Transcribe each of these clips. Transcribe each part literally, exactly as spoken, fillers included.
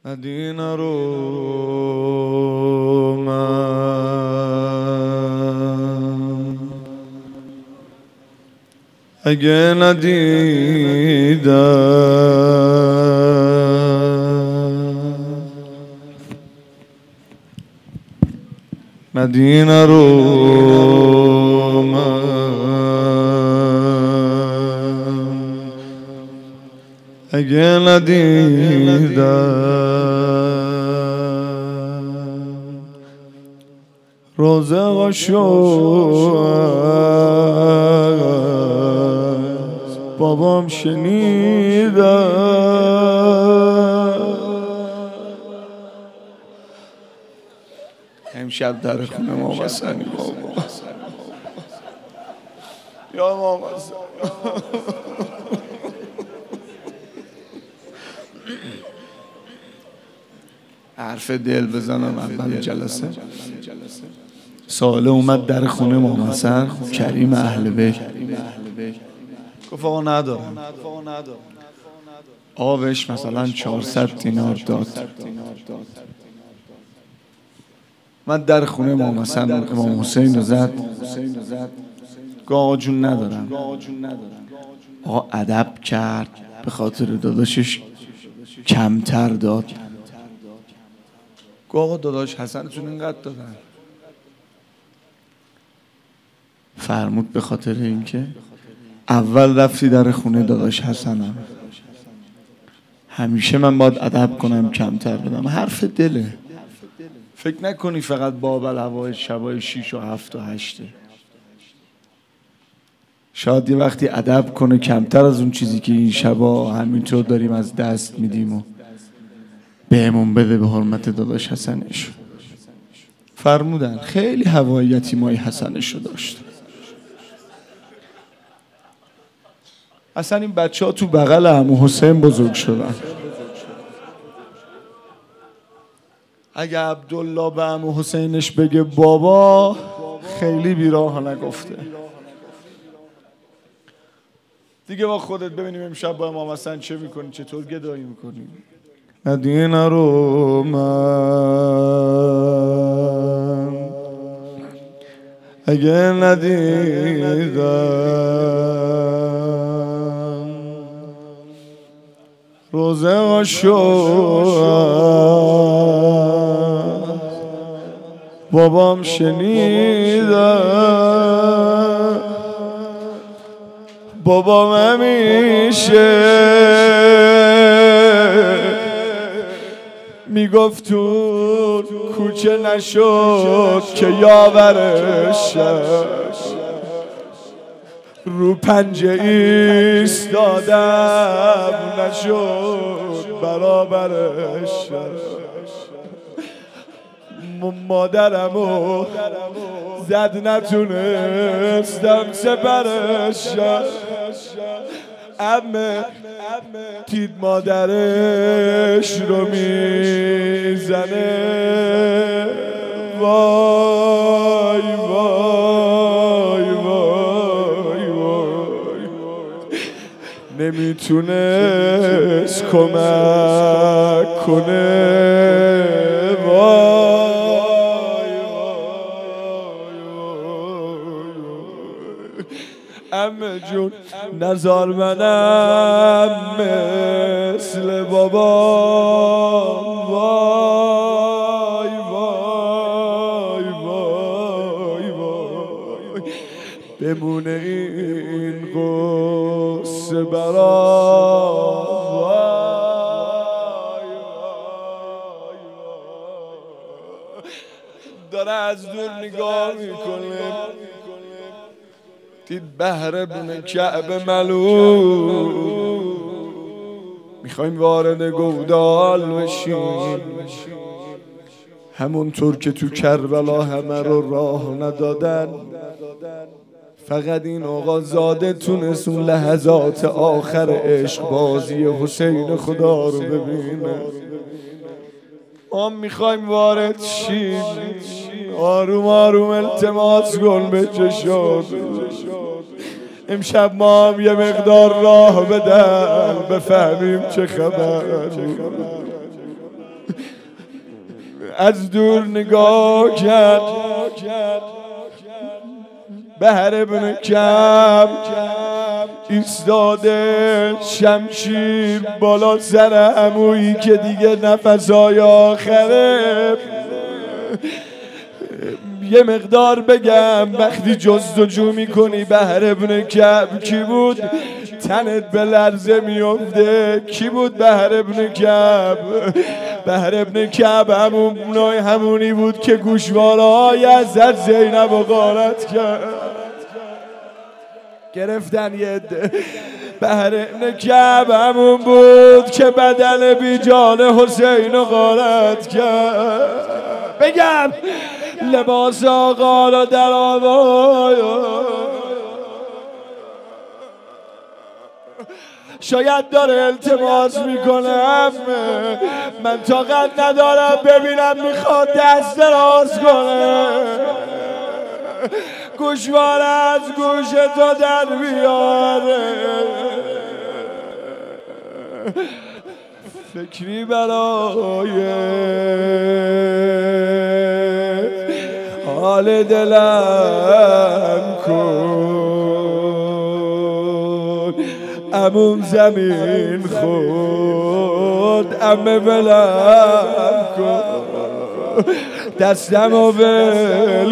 مدینه رو من اگه ندیدم، مدینه رو من اگه ندیدم، روزه قشوز بابام شنیدم. امشب در خونه ماما حسنی بابا یا ماما حسنی حرف دل بزنم. اول جلسه ساله اومد در خونه ماما حسن کریم اهل بیت، گفت آقا ندارم. آبش مثلا چهارصد دینار داد. من در خونه امام حسن امام حسین رو زد، گفت آقا جون ندارم. آقا ادب کرد، به خاطر داداشش کمتر داد. گفت آقا داداش حسنتون اینقدر دادن. فرمود به خاطر اینکه اول رفتی در خونه داداش حسنم، همیشه من باید ادب کنم کمتر بدم. حرف دله. فکر نکنی فقط بابل هوای شبای شیش و هفت و هشته. شاید یه وقتی ادب کنه کمتر از اون چیزی که این شبا همینطور داریم از دست میدیم و بهمون بده به حرمت داداش حسنش. فرمودن خیلی هوای یتیمای حسنش رو داشت. اصلا این بچه ها تو بغل عمو حسین بزرگ شدن. اگه عبدالله به عمو حسینش بگه بابا، خیلی بیراه نگفته دیگه. با خودت ببینیم امشب با امام حسن چه میکنی، چطور گدایی میکنی. مدینه رو من اگه ندیدم، روزه قشوز بابام شنیدم. بابام همیشه میگفت تو کوچه نشد که یاورش، رو پنجه ایستادم نشد برابرش. مادرمو زد نتونستم سپرش. امه دید مادرش رو میزنه، وای وای وای وای، نمیتونست کمک کنه. امه جون نزار منم مثل بابا، وای وای وای وای، بمونه این قصه برام. داره از دور نگاه میکنه، دید بهر بون کعبه ملول. میخوایم وارد گودال بشیم، همونطور که تو کربلا همه رو راه ندادن، فقط این آقا زاده تونست اون لحظات آخر عشق بازی حسین خدا رو ببینه. ما میخوایم وارد شیم، آروم آروم التماس کن به چشات. امشب ما هم یه مقدار راه بدن بفهمیم چه خبر. از دور نگاه کرد بهر ابن کعب ایستاده، شمشیر بالا سر عمویی که دیگه نفسای آخره. یه مقدار بگم وقتی جستجو میکنی بهر ابن کعب کی بود تنت به لرزه میفته. کی بود بهر ابن کعب؟ بهر ابن کعب همون همونی بود که گوشوارهای حضرت زینب رو غارت کرد. گرفتن یه عده. بهر ابن کعب همون بود که بدن بی جان حسین رو غارت کرد. بگم لباس آقا رو در آوای، شاید داره التماس میکنم، من طاقت ندارم ببینم میخواد دست دراز کنه. گوشوار از گوش تو در بیاره، فکری برای حال دلم کن. عموم زمین خورد عمه ولم کن، دستمو ول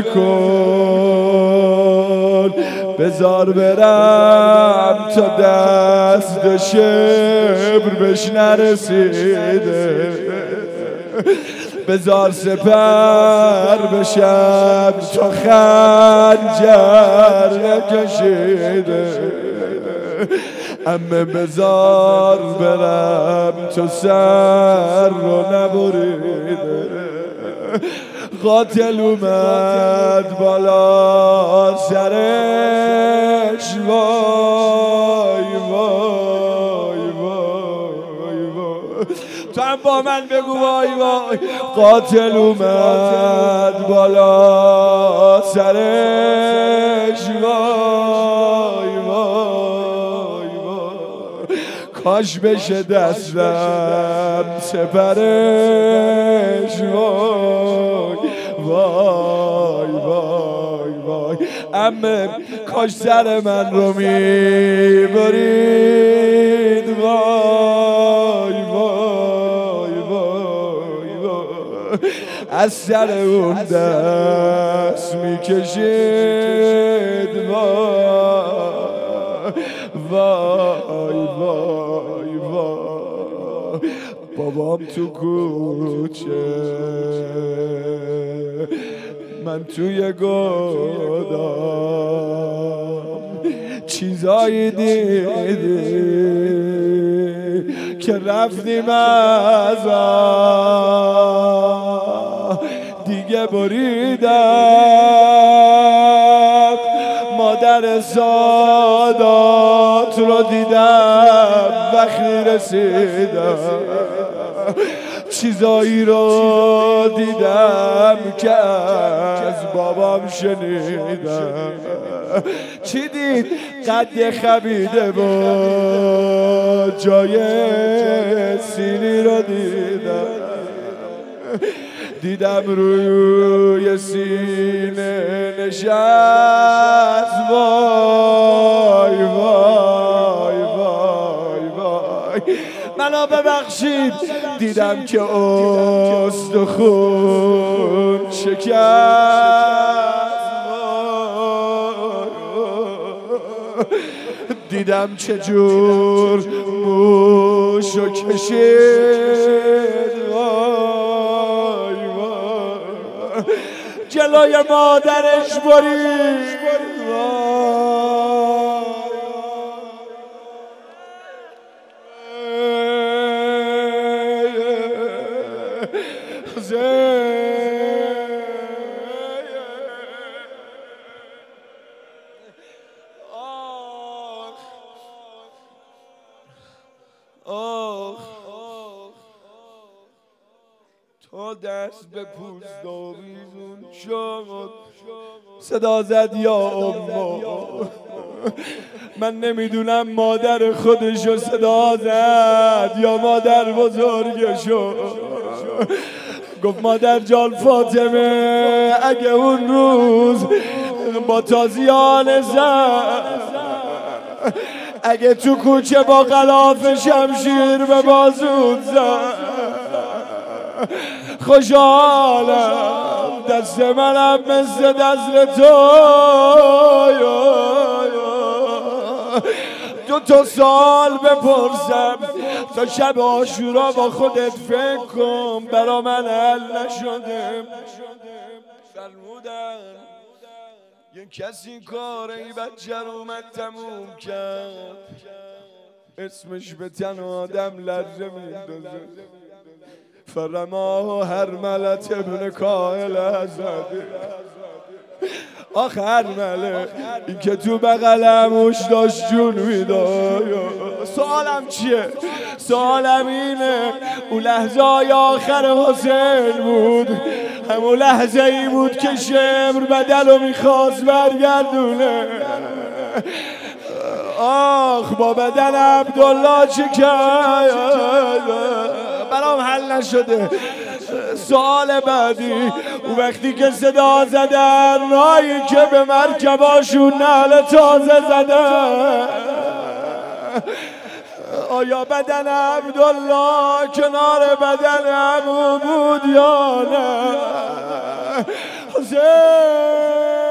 کن، بذار برم تا دست شبر بهش نرسیده، بذار سپر بشم تا خنجر نکشیده. عمه بذار برم تا سر رو نبریده. قاتل اومد بالا سرش، وای وای وای وای. تو هم با من بگو وای وای. قاتل اومد بالا سرش، وای وای وای. کاش بشه دستم سپرش، وای وای وای وای. عمه کاش سر من رو میبرید، وای وای وای وای. از سر اون دست میکشید، وای وای وای وای. بابام تو کوچه، من توی گودام، چیزایی دیدی که رفتیم از دیگه بریدم. مادر سادات رو دیدم وقتی رسیدم، چیزایی رو دیدم که از بابام شنیدم. چی دید؟ قد خبیده بود جای سینی رو دیدم، دیدم روی سینه نشست، وای وای وای وای. منو ببخشید دیدم که استخون شکست، دیدم چجور موشو کشید، وای وای. جلوی مادرش برید، تو دست به پوست آویزون شد، صدا زد یا اما. من نمیدونم مادر خودشو صدا زد یا مادر بزرگشو. گفت مادر جان فاطمه اگه اون روز با تازیان زد، اگه تو کوچه با غلاف شمشیر به بازود زد، خوشحالم دست منم مثل دست تو. دو تا سال بپرسم تا شب عاشورا با خودت فکر کن، برا من حل نشده. فرمودن یه کسی کار ای بچه رو اومد تموم کرد، اسمش به تن آدم لرزه میندازه. فرماه هرملت ابن کاهل زده. آخه هرمله این که تو بغلموش داشت جون میداد. سوالم چیه؟ سوالم اینه اون لحظه های آخر حسین بود، همون لحظه ای بود که شمر بدل رو میخواست برگردونه. آخ با بدن عبدالله چه کرد؟ برام حل نشده. سوال بعدی اون وقتی که صدا زدن رایی که به مرکباشون نعل تازه زدن، آیا بدن عبدالله کنار بدن عمو بود یا نه؟ حسین